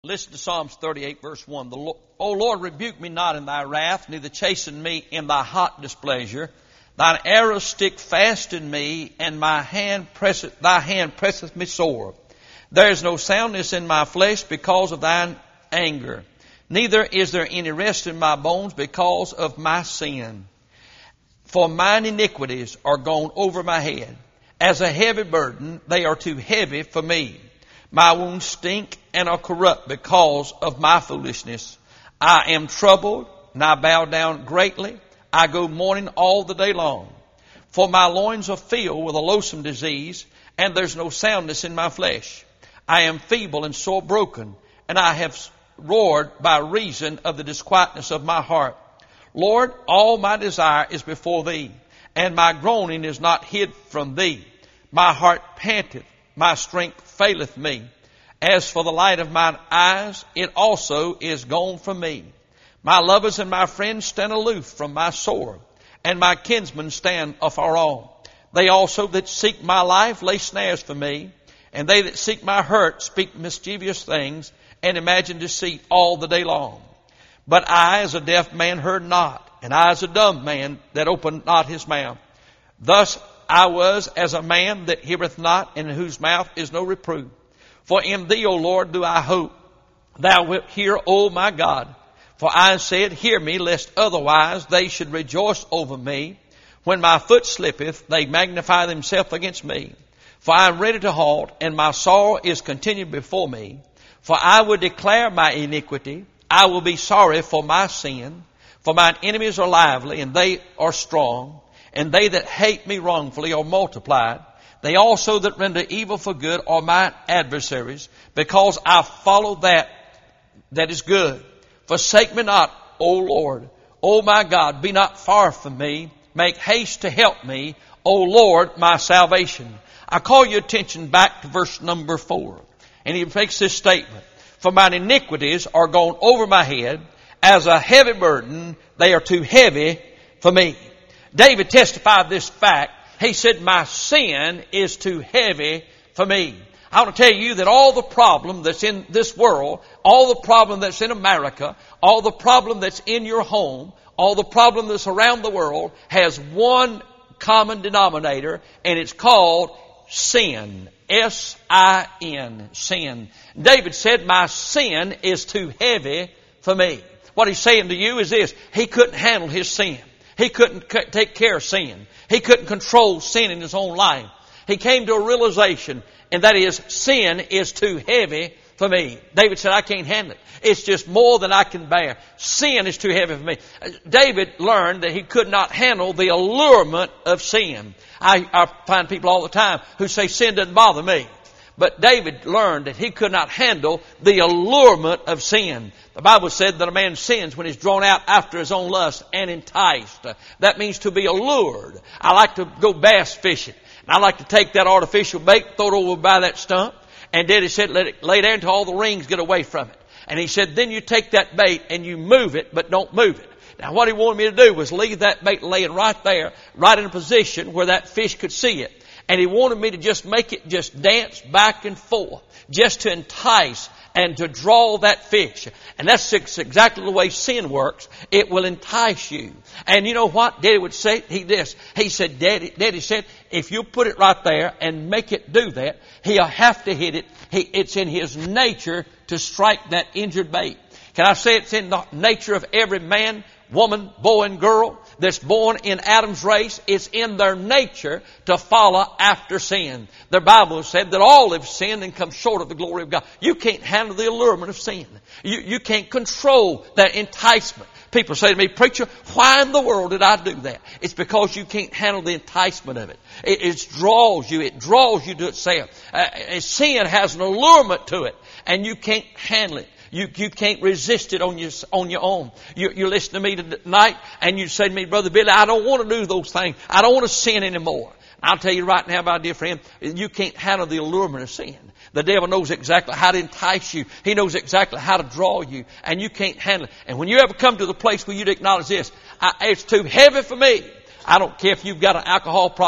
Listen to Psalms 38, verse 1. O Lord, rebuke me not in thy wrath, neither chasten me in thy hot displeasure. Thine arrows stick fast in me, and thy hand presseth me sore. There is no soundness in my flesh because of thine anger. Neither is there any rest in my bones because of my sin. For mine iniquities are gone over my head. As a heavy burden, they are too heavy for me. My wounds stink and are corrupt because of my foolishness. I am troubled, and I bow down greatly. I go mourning all the day long. For my loins are filled with a loathsome disease, and there's no soundness in my flesh. I am feeble and sore broken, and I have roared by reason of the disquietness of my heart. Lord, all my desire is before thee, and my groaning is not hid from thee. My heart panteth, my strength faileth me. As for the light of mine eyes, it also is gone from me. My lovers and my friends stand aloof from my sore, and my kinsmen stand afar off. They also that seek my life lay snares for me, and they that seek my hurt speak mischievous things, and imagine deceit all the day long. But I, as a deaf man, heard not, and I, as a dumb man, that opened not his mouth. Thus I was as a man that heareth not, in whose mouth is no reproof. For in thee, O Lord, do I hope. Thou wilt hear, O my God. For I said, hear me, lest otherwise they should rejoice over me. When my foot slippeth, they magnify themselves against me. For I am ready to halt, and my sorrow is continued before me. For I will declare my iniquity. I will be sorry for my sin. For mine enemies are lively, and they are strong. And they that hate me wrongfully are multiplied. They also that render evil for good are my adversaries, because I follow that is good. Forsake me not, O Lord. O my God, be not far from me. Make haste to help me, O Lord, my salvation. I call your attention back to verse number 4. And he makes this statement. For mine iniquities are gone over my head. As a heavy burden, they are too heavy for me. David testified this fact. He said, my sin is too heavy for me. I want to tell you that all the problem that's in this world, all the problem that's in America, all the problem that's in your home, all the problem that's around the world has one common denominator, and it's called sin. S-I-N, sin. David said, my sin is too heavy for me. What he's saying to you is this: he couldn't handle his sin. He couldn't take care of sin. He couldn't control sin in his own life. He came to a realization, and that is, sin is too heavy for me. David said, I can't handle it. It's just more than I can bear. Sin is too heavy for me. David learned that he could not handle the allurement of sin. I find people all the time who say sin doesn't bother me. But David learned that he could not handle the allurement of sin. The Bible said that a man sins when he's drawn out after his own lust and enticed. That means to be allured. I like to go bass fishing. And I like to take that artificial bait, throw it over by that stump. And Daddy said, let it lay there until all the rings get away from it. And he said, then you take that bait and you move it, but don't move it. Now what he wanted me to do was leave that bait laying right there, right in a position where that fish could see it. And he wanted me to just make it just dance back and forth, just to entice and to draw that fish. And that's exactly the way sin works. It will entice you. And you know what Daddy would say? He said, Daddy said, if you put it right there and make it do that, he'll have to hit it. It's in his nature to strike that injured bait. Can I say it's in the nature of every man, woman, boy, and girl that's born in Adam's race? It's in their nature to follow after sin. The Bible said that all have sinned and come short of the glory of God. You can't handle the allurement of sin. You can't control that enticement. People say to me, preacher, why in the world did I do that? It's because you can't handle the enticement of it. It draws you to itself. Sin has an allurement to it, and you can't handle it. You can't resist it on your own. You listen to me tonight and you say to me, Brother Billy, I don't want to do those things. I don't want to sin anymore. I'll tell you right now, my dear friend, you can't handle the allurement of sin. The devil knows exactly how to entice you. He knows exactly how to draw you, and you can't handle it. And when you ever come to the place where you'd acknowledge this, it's too heavy for me. I don't care if you've got an alcohol problem.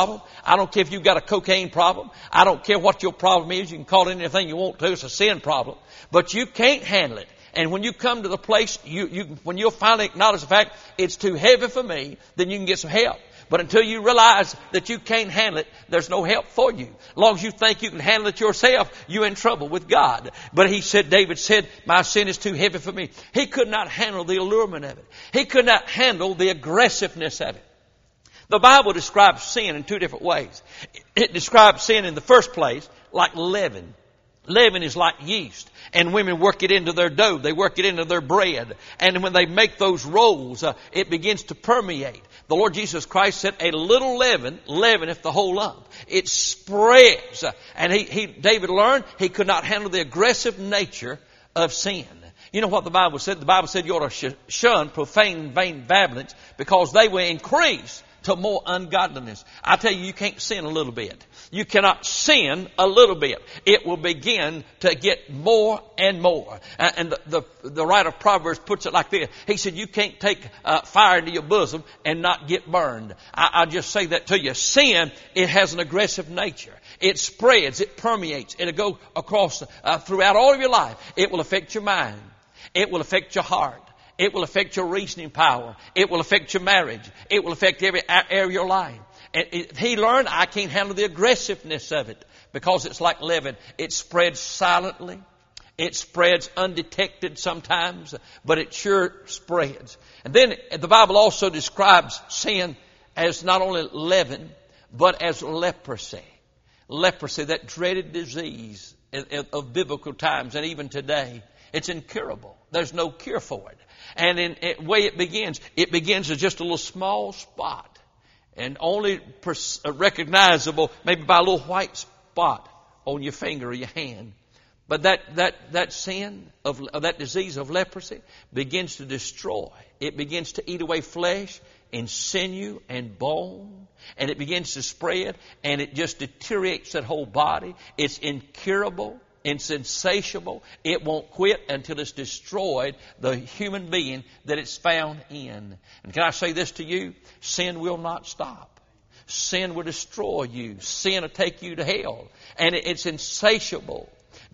I don't care if you've got a cocaine problem. I don't care what your problem is. You can call it anything you want to. It's a sin problem. But you can't handle it. And when you come to the place, when you'll finally acknowledge the fact it's too heavy for me, then you can get some help. But until you realize that you can't handle it, there's no help for you. As long as you think you can handle it yourself, you're in trouble with God. But David said, my sin is too heavy for me. He could not handle the allurement of it. He could not handle the aggressiveness of it. The Bible describes sin in two different ways. It describes sin in the first place like leaven. Leaven is like yeast. And women work it into their dough. They work it into their bread. And when they make those rolls, it begins to permeate. The Lord Jesus Christ said, a little leaven leaveneth the whole lump. It spreads. And David learned he could not handle the aggressive nature of sin. You know what the Bible said? The Bible said you ought to shun profane, vain babblings because they will increase to more ungodliness. I tell you, you can't sin a little bit. You cannot sin a little bit. It will begin to get more and more. And the writer of Proverbs puts it like this. He said, you can't take fire into your bosom and not get burned. I'll just say that to you. Sin, it has an aggressive nature. It spreads, it permeates, it'll go across throughout all of your life. It will affect your mind. It will affect your heart. It will affect your reasoning power. It will affect your marriage. It will affect every area of your life. And he learned, I can't handle the aggressiveness of it because it's like leaven. It spreads silently. It spreads undetected sometimes, but it sure spreads. And then the Bible also describes sin as not only leaven, but as leprosy. Leprosy, that dreaded disease of biblical times and even today. It's incurable. There's no cure for it. And in the way it begins as just a little small spot. And only recognizable maybe by a little white spot on your finger or your hand. But that sin of that disease of leprosy begins to destroy. It begins to eat away flesh and sinew and bone. And it begins to spread and it just deteriorates that whole body. It's incurable. It's insatiable. It won't quit until it's destroyed the human being that it's found in. And can I say this to you? Sin will not stop. Sin will destroy you. Sin will take you to hell. And it's insatiable.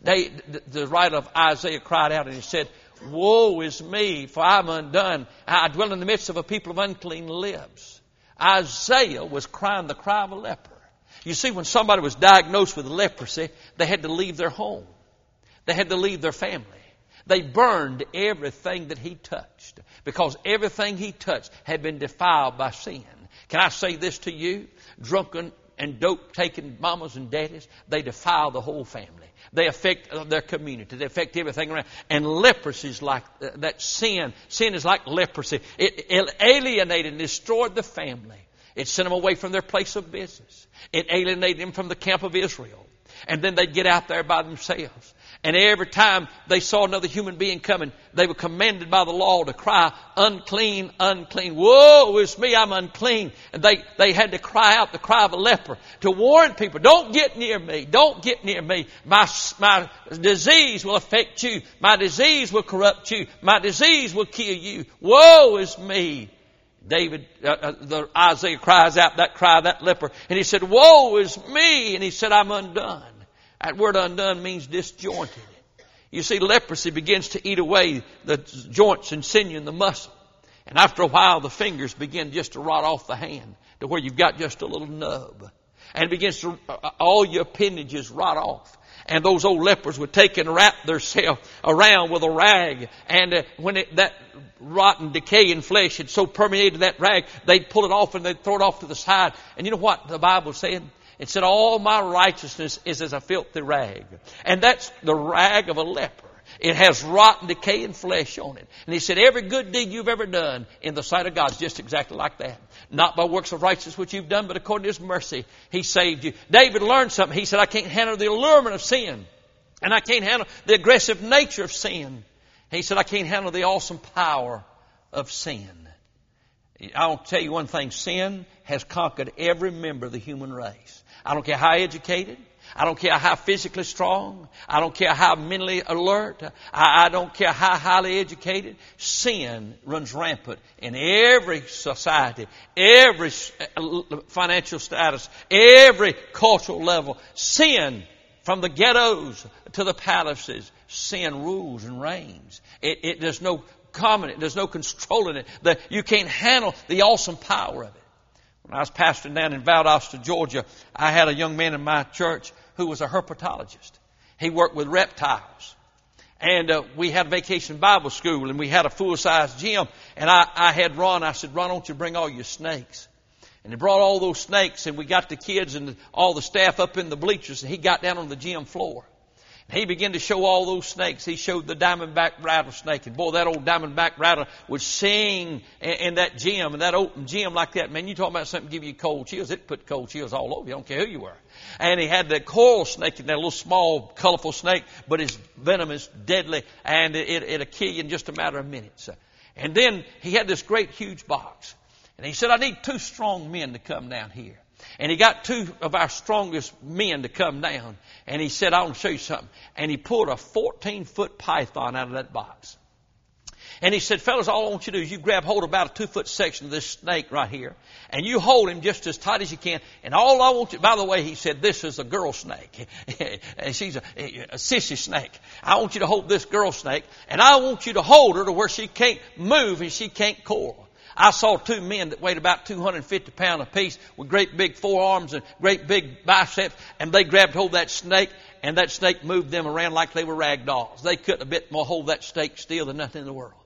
The writer of Isaiah cried out and he said, woe is me, for I'm undone. I dwell in the midst of a people of unclean lips. Isaiah was crying the cry of a leper. You see, when somebody was diagnosed with leprosy, they had to leave their home. They had to leave their family. They burned everything that he touched because everything he touched had been defiled by sin. Can I say this to you? Drunken and dope-taking mamas and daddies, they defile the whole family. They affect their community. They affect everything around. And leprosy is like that sin. Sin is like leprosy. It alienated and destroyed the family. It sent them away from their place of business. It alienated them from the camp of Israel. And then they'd get out there by themselves. And every time they saw another human being coming, they were commanded by the law to cry, unclean, unclean. Woe is me, I'm unclean. And they had to cry out the cry of a leper to warn people, don't get near me, don't get near me. My disease will affect you. My disease will corrupt you. My disease will kill you. Woe is me. Isaiah cries out that cry, that leper. And he said, woe is me. And he said, I'm undone. That word undone means disjointed. You see, leprosy begins to eat away the joints and sinew and the muscle. And after a while, the fingers begin just to rot off the hand to where you've got just a little nub. And it begins to, all your appendages rot off. And those old lepers would take and wrap themselves around with a rag. And when that rotten, decaying flesh had so permeated that rag, they'd pull it off and they'd throw it off to the side. And you know what the Bible said? It said, all my righteousness is as a filthy rag. And that's the rag of a leper. It has rotten, decaying flesh on it. And he said, every good deed you've ever done in the sight of God is just exactly like that. Not by works of righteousness which you've done, but according to his mercy, he saved you. David learned something. He said, I can't handle the allurement of sin. And I can't handle the aggressive nature of sin. He said, I can't handle the awesome power of sin. I'll tell you one thing. Sin has conquered every member of the human race. I don't care how educated. I don't care how physically strong. I don't care how mentally alert. I don't care how highly educated. Sin runs rampant in every society, every financial status, every cultural level. Sin, from the ghettos to the palaces, sin rules and reigns. There's no comment. There's no controlling it. You can't handle the awesome power of it. When I was pastoring down in Valdosta, Georgia, I had a young man in my church who was a herpetologist. He worked with reptiles. And we had vacation Bible school, and we had a full-size gym. And I had Ron, I said, Ron, don't you bring all your snakes? And he brought all those snakes, and we got the kids and all the staff up in the bleachers, and he got down on the gym floor. He began to show all those snakes. He showed the diamondback rattlesnake. And boy, that old diamondback rattler would sing in that gym, and that open gym like that. Man, you talking about something give you cold chills. It put cold chills all over you. I don't care who you were. And he had the coral snake in there, a little small, colorful snake, but his venom is deadly, and it'll kill you in just a matter of minutes. And then he had this great, huge box. And he said, I need 2 strong men to come down here. And he got 2 of our strongest men to come down. And he said, I want to show you something. And he pulled a 14-foot python out of that box. And he said, fellas, all I want you to do is you grab hold of about a 2-foot section of this snake right here. And you hold him just as tight as you can. And all I want you, by the way, he said, this is a girl snake. And she's a sissy snake. I want you to hold this girl snake. And I want you to hold her to where she can't move and she can't coil. I saw 2 men that weighed about 250 pounds apiece with great big forearms and great big biceps, and they grabbed hold of that snake, and that snake moved them around like they were rag dolls. They couldn't a bit more hold that snake still than nothing in the world.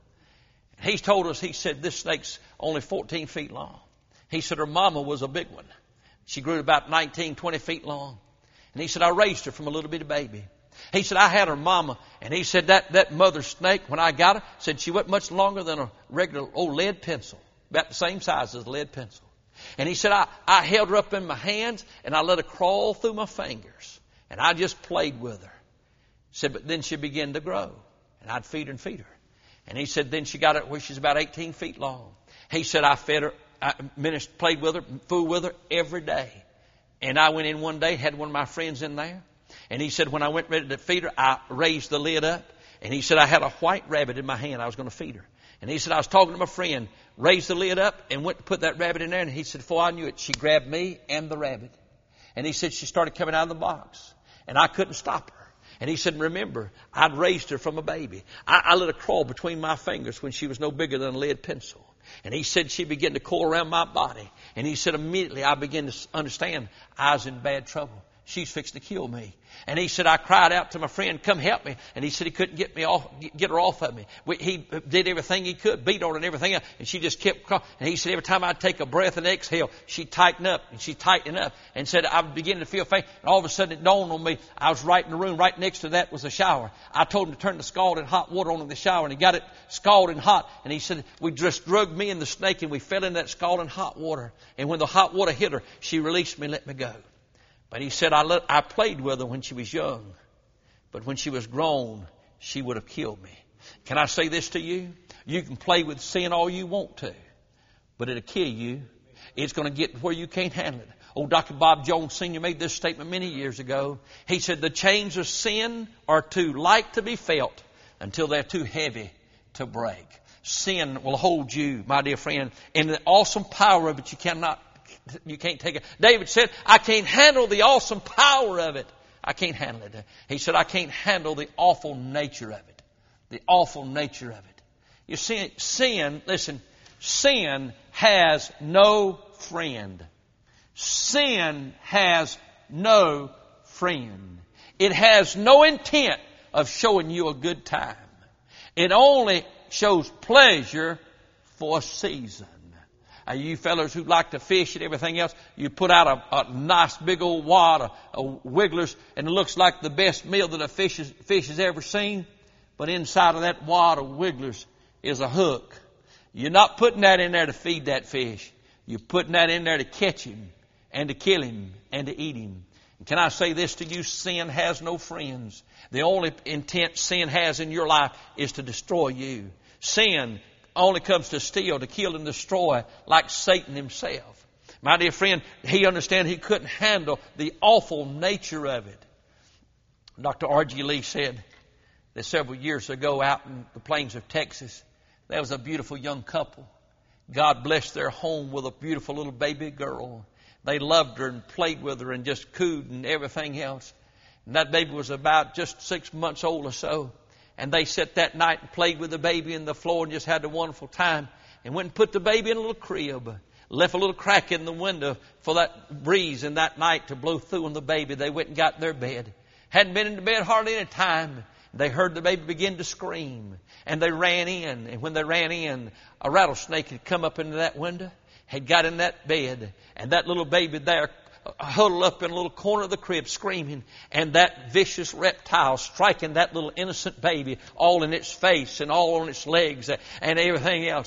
He told us, he said, this snake's only 14 feet long. He said her mama was a big one. She grew to about 19, 20 feet long. And he said, I raised her from a little bitty baby. He said, I had her mama, and he said that mother snake, when I got her, said she wasn't much longer than a regular old lead pencil, about the same size as a lead pencil. And he said, I held her up in my hands, and I let her crawl through my fingers, and I just played with her. He said, but then she began to grow, and I'd feed her and feed her. And he said, then she got it where she's about 18 feet long. He said, I fed her, I played with her, fooled with her every day. And I went in one day, had one of my friends in there. And he said, when I went ready to feed her, I raised the lid up. And he said, I had a white rabbit in my hand. I was going to feed her. And he said, I was talking to my friend, raised the lid up and went to put that rabbit in there. And he said, before I knew it, she grabbed me and the rabbit. And he said, she started coming out of the box. And I couldn't stop her. And he said, remember, I'd raised her from a baby. I let her crawl between my fingers when she was no bigger than a lead pencil. And he said she began to coil around my body. And he said, immediately I began to understand I was in bad trouble. She's fixing to kill me. And he said, I cried out to my friend, come help me. And he said he couldn't get her off of me. He did everything he could, beat on her and everything else. And she just kept crawling. And he said, every time I'd take a breath and exhale, she'd tighten up and she'd tighten up. And said, I was beginning to feel faint. And all of a sudden it dawned on me, I was right in the room. Right next to that was a shower. I told him to turn the scalding hot water on in the shower. And he got it scalding hot. And he said, we just drugged me and the snake and we fell in that scalding hot water. And when the hot water hit her, she released me and let me go. But he said, I played with her when she was young. But when she was grown, she would have killed me. Can I say this to you? You can play with sin all you want to, but it'll kill you. It's going to get where you can't handle it. Old Dr. Bob Jones Sr. made this statement many years ago. He said, the chains of sin are too light to be felt until they're too heavy to break. Sin will hold you, my dear friend, in the awesome power of it. You can't take it. David said, I can't handle the awesome power of it. I can't handle it. He said, I can't handle the awful nature of it. The awful nature of it. You see, sin has no friend. Sin has no friend. It has no intent of showing you a good time. It only shows pleasure for a season. You fellas who like to fish and everything else, you put out a nice big old wad of wigglers, and it looks like the best meal that a fish has ever seen. But inside of that wad of wigglers is a hook. You're not putting that in there to feed that fish. You're putting that in there to catch him and to kill him and to eat him. And can I say this to you? Sin has no friends. The only intent sin has in your life is to destroy you. Sin only comes to steal, to kill, and destroy, like Satan himself. My dear friend, he understood he couldn't handle the awful nature of it. Dr. R.G. Lee said that several years ago out in the plains of Texas, there was a beautiful young couple. God blessed their home with a beautiful little baby girl. They loved her and played with her and just cooed and everything else. And that baby was about just 6 months old or so. And they sat that night and played with the baby in the floor and just had a wonderful time. And went and put the baby in a little crib. Left a little crack in the window for that breeze in that night to blow through on the baby. They went and got in their bed. Hadn't been in the bed hardly any time. They heard the baby begin to scream. And they ran in. And when they ran in, a rattlesnake had come up into that window, had got in that bed. And that little baby there huddled up in a little corner of the crib screaming, and that vicious reptile striking that little innocent baby all in its face and all on its legs and everything else.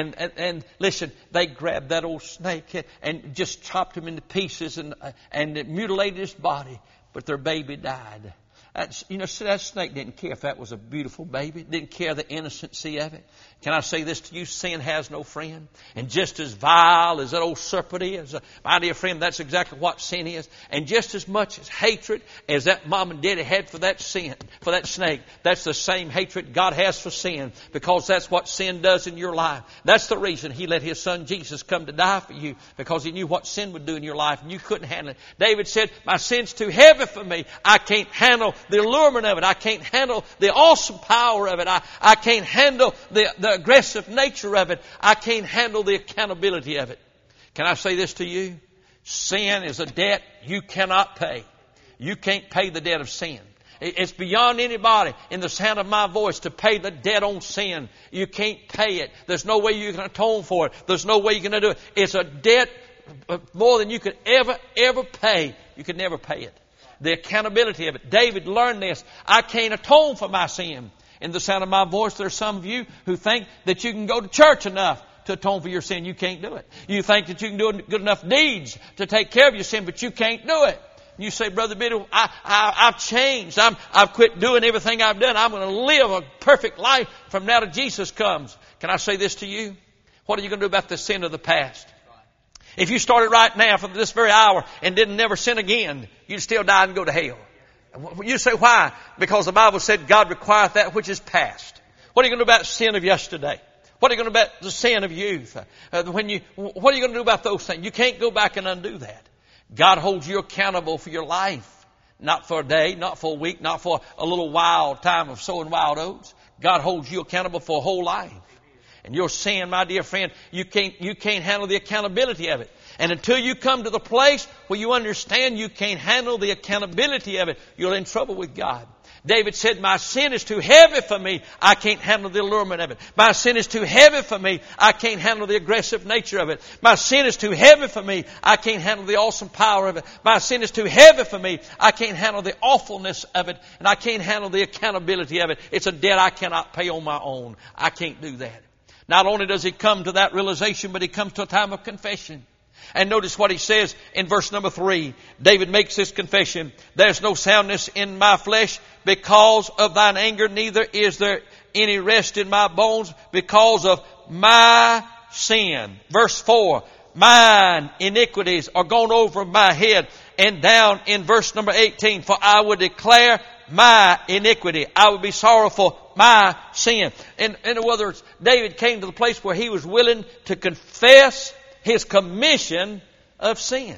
And listen, they grabbed that old snake and just chopped him into pieces and mutilated his body, but their baby died. That snake didn't care if that was a beautiful baby. Didn't care the innocency of it. Can I say this to you? Sin has no friend. And just as vile as that old serpent is, my dear friend, that's exactly what sin is. And just as much as hatred as that mom and daddy had for that sin, for that snake, that's the same hatred God has for sin, because that's what sin does in your life. That's the reason He let His Son Jesus come to die for you, because He knew what sin would do in your life, and you couldn't handle it. David said, my sin's too heavy for me. I can't handle the allurement of it. I can't handle the awesome power of it. I can't handle the aggressive nature of it. I can't handle the accountability of it. Can I say this to you? Sin is a debt you cannot pay. You can't pay the debt of sin. It's beyond anybody in the sound of my voice to pay the debt on sin. You can't pay it. There's no way you can atone for it. There's no way you're going to do it. It's a debt more than you could ever pay. You could never pay it. The accountability of it. David learned this. I can't atone for my sin. In the sound of my voice, there's some of you who think that you can go to church enough to atone for your sin. You can't do it. You think that you can do good enough deeds to take care of your sin, but you can't do it. You say, Brother Biddle, I've changed. I've quit doing everything I've done. I'm going to live a perfect life from now till Jesus comes. Can I say this to you? What are you going to do about the sin of the past? If you started right now from this very hour and didn't never sin again, you'd still die and go to hell. You say, why? Because the Bible said God requireth that which is past. What are you going to do about sin of yesterday? What are you going to do about the sin of youth? What are you going to do about those things? You can't go back and undo that. God holds you accountable for your life. Not for a day, not for a week, not for a little wild time of sowing wild oats. God holds you accountable for a whole life. And your sin, my dear friend, you can't handle the accountability of it. And until you come to the place where you understand you can't handle the accountability of it, you're in trouble with God. David said, my sin is too heavy for me. I can't handle the allurement of it. My sin is too heavy for me. I can't handle the aggressive nature of it. My sin is too heavy for me. I can't handle the awesome power of it. My sin is too heavy for me. I can't handle the awfulness of it. And I can't handle the accountability of it. It's a debt I cannot pay on my own. I can't do that. Not only does he come to that realization, but he comes to a time of confession. And notice what he says in verse number 3. David makes this confession. There's no soundness in my flesh because of thine anger, neither is there any rest in my bones because of my sin. Verse 4. Mine iniquities are gone over my head. And down in verse number 18. For I will declare my iniquity. I will be sorrowful my sin. In other words, David came to the place where he was willing to confess his commission of sin.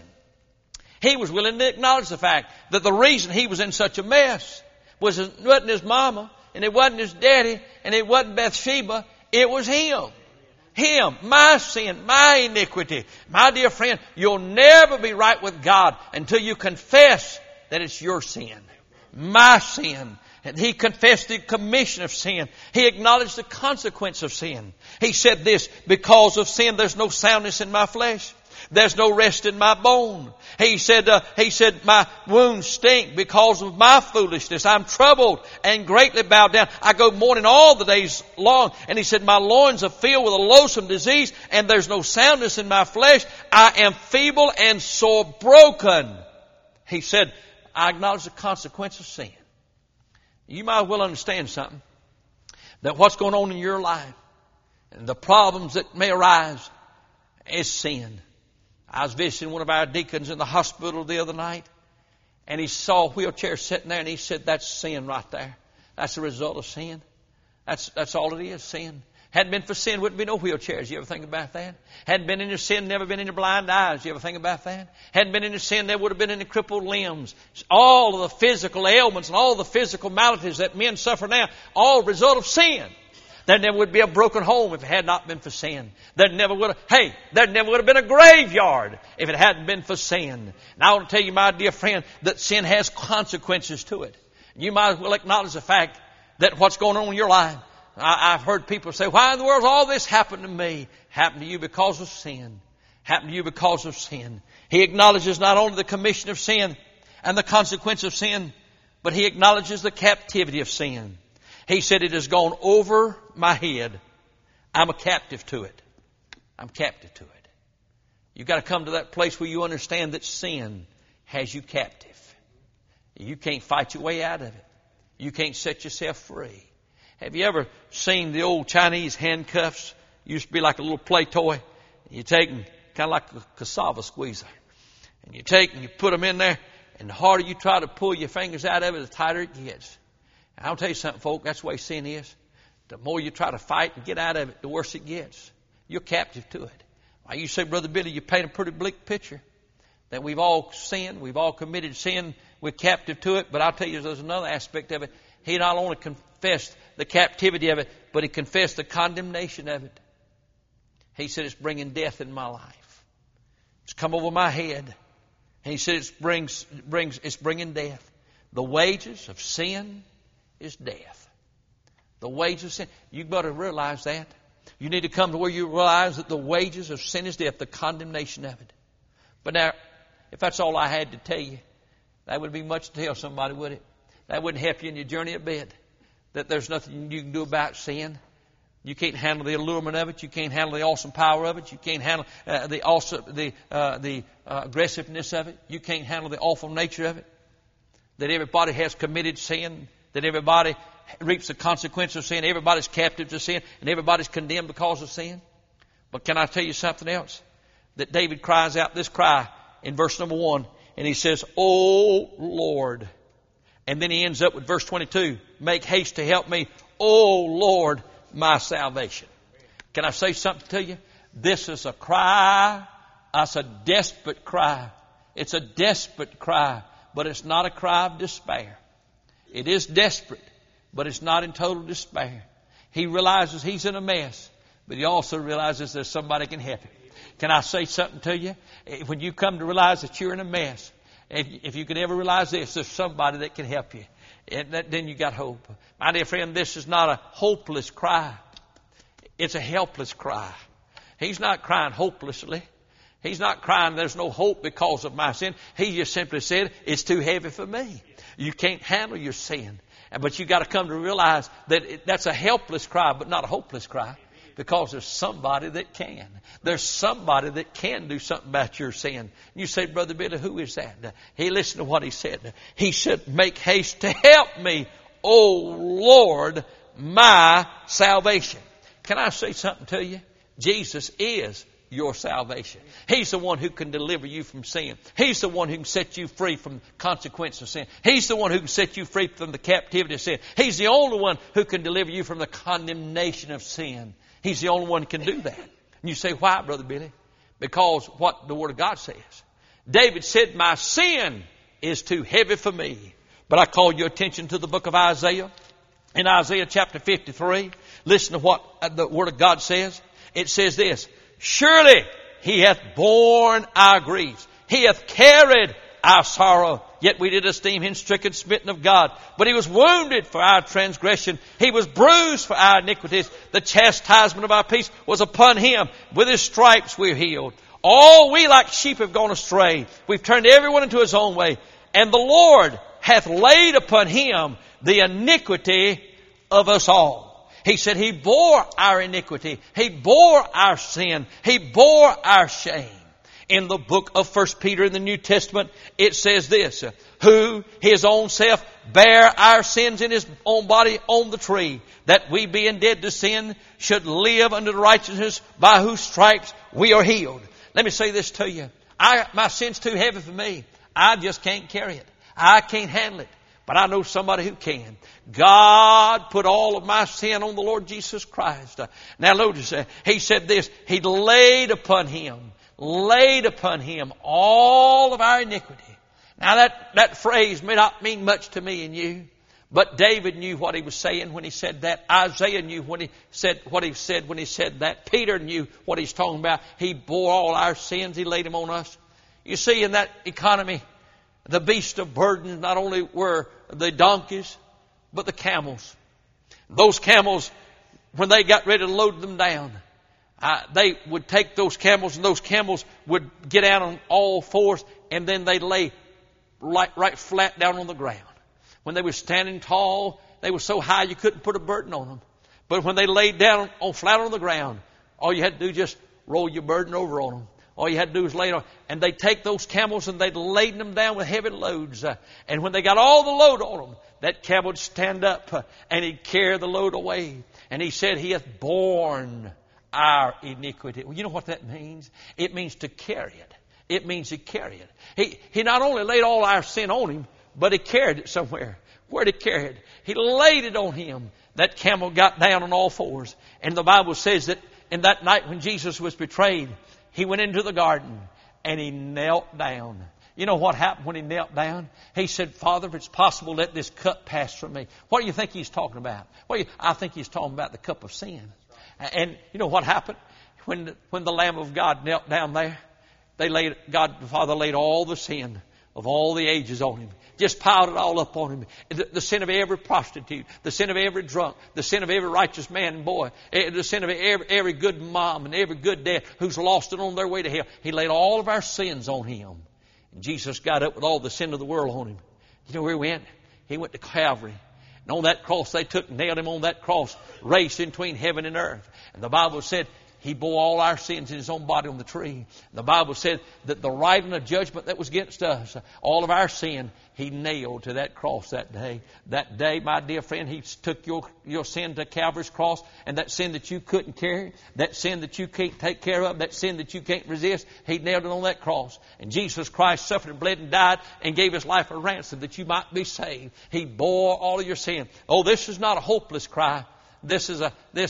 He was willing to acknowledge the fact that the reason he was in such a mess wasn't his mama, and it wasn't his daddy, and it wasn't Bathsheba. It was him. Him, my sin, my iniquity. My dear friend, you'll never be right with God until you confess that it's your sin. My sin. And he confessed the commission of sin. He acknowledged the consequence of sin. He said this, because of sin there's no soundness in my flesh. There's no rest in my bone. He said, my wounds stink because of my foolishness. I'm troubled and greatly bowed down. I go mourning all the days long. And he said, my loins are filled with a loathsome disease, and there's no soundness in my flesh. I am feeble and sore broken. He said, I acknowledge the consequence of sin. You might well understand something. That what's going on in your life and the problems that may arise is sin. I was visiting one of our deacons in the hospital the other night, and he saw a wheelchair sitting there, and he said, that's sin right there. That's the result of sin. That's all it is, sin. Hadn't been for sin, wouldn't be no wheelchairs. You ever think about that? Hadn't been in your sin, never been in your blind eyes. You ever think about that? Hadn't been in your sin, there would have been any crippled limbs. All of the physical ailments and all the physical maladies that men suffer now, all a result of sin. There never would be a broken home if it had not been for sin. There never would have been a graveyard if it hadn't been for sin. And I want to tell you, my dear friend, that sin has consequences to it. You might as well acknowledge the fact that what's going on in your life. I've heard people say, why in the world has all this happened to me? Happened to you because of sin. Happened to you because of sin. He acknowledges not only the commission of sin and the consequence of sin, but he acknowledges the captivity of sin. He said, it has gone over my head. I'm a captive to it. I'm captive to it. You've got to come to that place where you understand that sin has you captive. You can't fight your way out of it. You can't set yourself free. Have you ever seen the old Chinese handcuffs? Used to be like a little play toy. You take them, kind of like a cassava squeezer. And you take and you put them in there, and the harder you try to pull your fingers out of it, the tighter it gets. And I'll tell you something, folks, that's the way sin is. The more you try to fight and get out of it, the worse it gets. You're captive to it. Why, you say, Brother Billy, you paint a pretty bleak picture. That we've all sinned, we've all committed sin, we're captive to it. But I'll tell you, there's another aspect of it. He not only confessed the captivity of it, but he confessed the condemnation of it. He said, it's bringing death in my life. It's come over my head. And he said, it's bringing death. The wages of sin is death. The wages of sin. You better realize that. You need to come to where you realize that the wages of sin is death, the condemnation of it. But now, if that's all I had to tell you, that wouldn't be much to tell somebody, would it? That wouldn't help you in your journey a bit. That there's nothing you can do about sin. You can't handle the allurement of it. You can't handle the awesome power of it. You can't handle the aggressiveness of it. You can't handle the awful nature of it. That everybody has committed sin. That everybody reaps the consequence of sin. Everybody's captive to sin. And everybody's condemned because of sin. But can I tell you something else? That David cries out this cry in verse number 1. And he says, O Lord. And then he ends up with verse 22. Make haste to help me, O Lord, my salvation. Can I say something to you? This is a cry. It's a desperate cry. It's a desperate cry. But it's not a cry of despair. It is desperate, but it's not in total despair. He realizes he's in a mess, but he also realizes there's somebody can help him. Can I say something to you? When you come to realize that you're in a mess, if you could ever realize this, there's somebody that can help you. Then you got hope. My dear friend, this is not a hopeless cry. It's a helpless cry. He's not crying hopelessly. He's not crying there's no hope because of my sin. He just simply said, it's too heavy for me. You can't handle your sin. But you got to come to realize that that's a helpless cry, but not a hopeless cry. Because there's somebody that can. There's somebody that can do something about your sin. You say, Brother Billy, who is that? Hey, listen to what he said. He said, make haste to help me, O Lord, my salvation. Can I say something to you? Jesus is your salvation. He's the one who can deliver you from sin. He's the one who can set you free from the consequence of sin. He's the one who can set you free from the captivity of sin. He's the only one who can deliver you from the condemnation of sin. He's the only one who can do that. And you say, why, Brother Billy? Because what the Word of God says. David said, my sin is too heavy for me. But I call your attention to the book of Isaiah. In Isaiah chapter 53, listen to what the Word of God says. It says this, surely he hath borne our griefs. He hath carried our sorrow. Yet we did esteem him stricken, smitten of God. But he was wounded for our transgression. He was bruised for our iniquities. The chastisement of our peace was upon him. With his stripes we are healed. All we like sheep have gone astray. We've turned everyone into his own way. And the Lord hath laid upon him the iniquity of us all. He said he bore our iniquity. He bore our sin. He bore our shame. In the book of 1 Peter in the New Testament, it says this, who his own self bare our sins in his own body on the tree, that we being dead to sin should live unto the righteousness by whose stripes we are healed. Let me say this to you. My sin's too heavy for me. I just can't carry it. I can't handle it. But I know somebody who can. God put all of my sin on the Lord Jesus Christ. Now notice, He said this, He laid upon Him all of our iniquity. Now that phrase may not mean much to me and you, but David knew what he was saying when he said that. Isaiah knew what he said when he said that. Peter knew what he's talking about. He bore all our sins. He laid them on us. You see, in that economy, the beasts of burden not only were the donkeys, but the camels. Those camels, when they got ready to load them down, they would take those camels, and those camels would get out on all fours, and then they'd lay right flat down on the ground. When they were standing tall, they were so high you couldn't put a burden on them. But when they laid down flat on the ground, all you had to do was just roll your burden over on them. All you had to do was lay it on. And they'd take those camels and they'd laden them down with heavy loads. And when they got all the load on them, that camel would stand up and he'd carry the load away. And he said, He hath borne our iniquity. Well, you know what that means? It means to carry it. It means to carry it. He not only laid all our sin on Him, but He carried it somewhere. Where did He carry it? He laid it on Him. That camel got down on all fours. And the Bible says that in that night when Jesus was betrayed, He went into the garden and He knelt down. You know what happened when He knelt down? He said, Father, if it's possible, let this cup pass from me. What do you think He's talking about? I think He's talking about the cup of sin. And you know what happened? When the Lamb of God knelt down there, God the Father laid all the sin of all the ages on Him. Just piled it all up on Him. The sin of every prostitute, the sin of every drunk, the sin of every righteous man and boy, the sin of every good mom and every good dad who's lost it on their way to hell. He laid all of our sins on Him. And Jesus got up with all the sin of the world on Him. You know where He went? He went to Calvary. And on that cross they nailed Him on that cross, raced in between heaven and earth. And the Bible said He bore all our sins in His own body on the tree. The Bible said that the writing of judgment that was against us, all of our sin, He nailed to that cross that day. That day, my dear friend, He took your sin to Calvary's cross, and that sin that you couldn't carry, that sin that you can't take care of, that sin that you can't resist, He nailed it on that cross. And Jesus Christ suffered and bled and died and gave His life a ransom that you might be saved. He bore all of your sin. Oh, this is not a hopeless cry. This is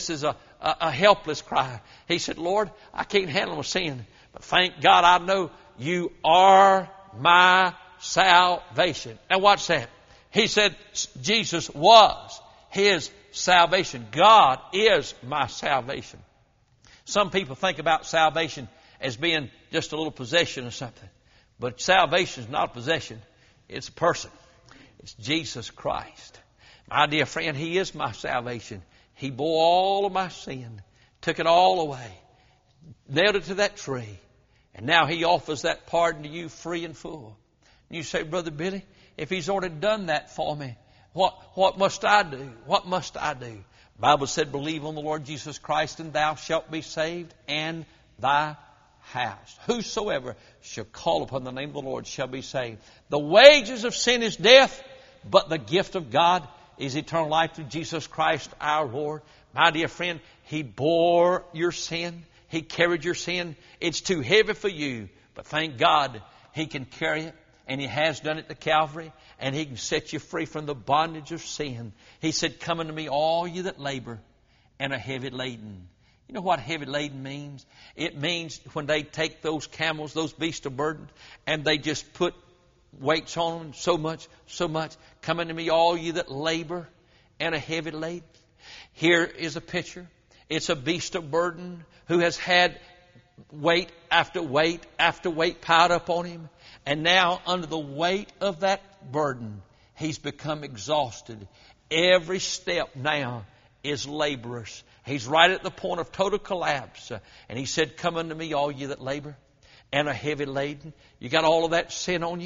a helpless cry. He said, Lord, I can't handle my sin, but thank God I know You are my salvation. Now watch that. He said Jesus was His salvation. God is my salvation. Some people think about salvation as being just a little possession or something. But salvation is not a possession. It's a person. It's Jesus Christ. My dear friend, He is my salvation. He bore all of my sin, took it all away, nailed it to that tree, and now He offers that pardon to you free and full. And you say, Brother Billy, if He's already done that for me, what must I do? What must I do? The Bible said, believe on the Lord Jesus Christ, and thou shalt be saved, and thy house. Whosoever shall call upon the name of the Lord shall be saved. The wages of sin is death, but the gift of God is eternal life through Jesus Christ our Lord. My dear friend, He bore your sin. He carried your sin. It's too heavy for you, but thank God He can carry it, and He has done it to Calvary, and He can set you free from the bondage of sin. He said, come unto me all you that labor and are heavy laden. You know what heavy laden means? It means when they take those camels, those beasts of burden, and they just put weights on them, so much. Come unto me, all you that labor and are heavy laden. Here is a picture. It's a beast of burden who has had weight after weight after weight piled up on him. And now, under the weight of that burden, he's become exhausted. Every step now is laborious. He's right at the point of total collapse. And He said, come unto me, all you that labor and are heavy laden. You got all of that sin on you.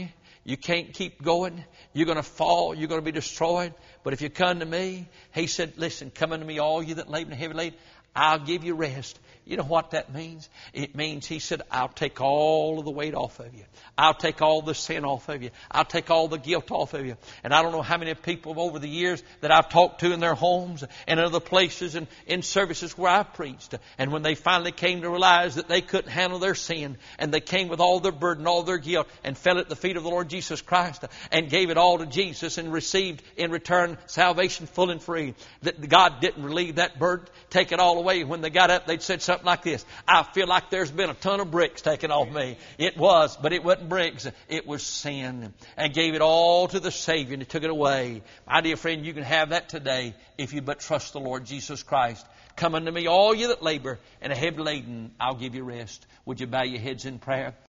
You can't keep going. You're going to fall. You're going to be destroyed. But if you come to me, He said, listen, come unto me, all you that labor and heavy laden, I'll give you rest. You know what that means? It means He said, I'll take all of the weight off of you. I'll take all the sin off of you. I'll take all the guilt off of you. And I don't know how many people over the years that I've talked to in their homes and other places and in services where I've preached. And when they finally came to realize that they couldn't handle their sin, and they came with all their burden, all their guilt, and fell at the feet of the Lord Jesus Christ and gave it all to Jesus and received in return salvation full and free, that God didn't relieve that burden, take it all away. When they got up, they'd said something like this: I feel like there's been a ton of bricks taken off me. It was, but it wasn't bricks. It was sin. And gave it all to the Savior, and He took it away. My dear friend, you can have that today if you but trust the Lord Jesus Christ. Come unto me, all you that labor and are heavy laden, I'll give you rest. Would you bow your heads in prayer?